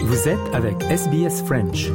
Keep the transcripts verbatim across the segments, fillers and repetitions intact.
Vous êtes avec S B S French.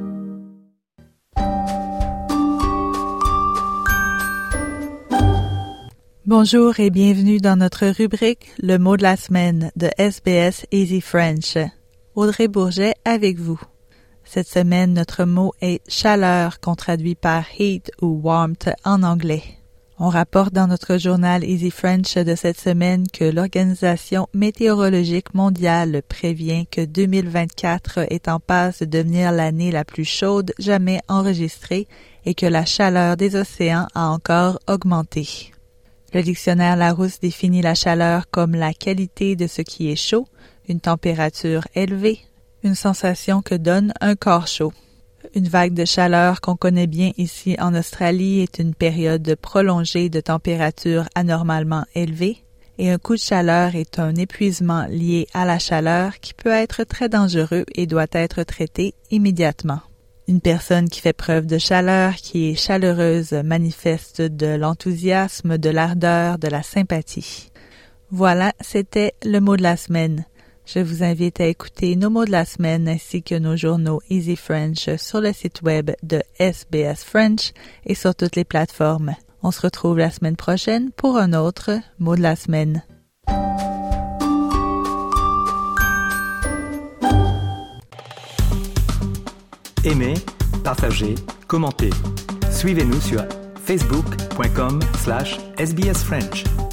Bonjour et bienvenue dans notre rubrique « Le mot de la semaine » de S B S Easy French. Audrey Bourget avec vous. Cette semaine, notre mot est « chaleur » qu'on traduit par « heat » ou « warmth » en anglais. On rapporte dans notre journal Easy French de cette semaine que l'Organisation météorologique mondiale prévient que deux mille vingt-quatre est en passe de devenir l'année la plus chaude jamais enregistrée et que la chaleur des océans a encore augmenté. Le dictionnaire Larousse définit la chaleur comme la qualité de ce qui est chaud, une température élevée, une sensation que donne un corps chaud. Une vague de chaleur qu'on connaît bien ici en Australie est une période prolongée de température anormalement élevée et un coup de chaleur est un épuisement lié à la chaleur qui peut être très dangereux et doit être traité immédiatement. Une personne qui fait preuve de chaleur, qui est chaleureuse, manifeste de l'enthousiasme, de l'ardeur, de la sympathie. Voilà, c'était le mot de la semaine. Je vous invite à écouter nos mots de la semaine ainsi que nos journaux Easy French sur le site web de S B S French et sur toutes les plateformes. On se retrouve la semaine prochaine pour un autre mot de la semaine. Aimez, partagez, commentez. Suivez-nous sur facebook point com slash S B S French.